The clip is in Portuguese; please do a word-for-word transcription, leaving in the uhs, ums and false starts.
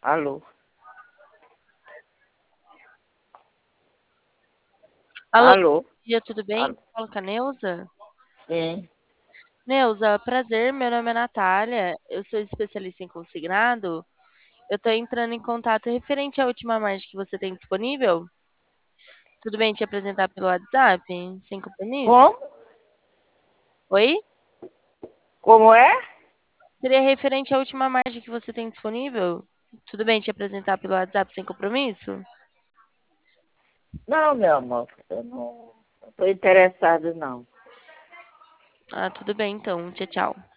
Alô? Alô, bom Alô? dia, tudo bem? Alô? Falo com a Neuza. Sim. Neuza, prazer, meu nome é Natália, eu sou especialista em consignado. Eu tô entrando em contato referente à última margem que você tem disponível. Tudo bem te apresentar pelo WhatsApp, sem compromisso? Como? Oi? Como é? Seria referente à última margem que você tem disponível? Tudo bem te apresentar pelo WhatsApp sem compromisso? Não, meu amor, eu não estou interessado, não. Ah, tudo bem então. Tchau, tchau.